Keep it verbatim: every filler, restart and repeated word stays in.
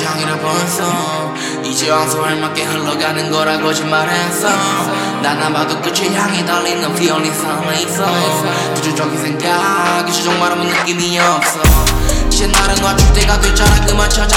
끝이 향이라 벌써 이제 와서 알맞게 흘러가는 거라 거짓말했어 난 아마도 끝이 향이 달리는 feeling 삶에 있어 부정적인 생각 이제 정말 아무 느낌이 없어 이제 나를 놔줄 때가 됐잖아 그만 찾아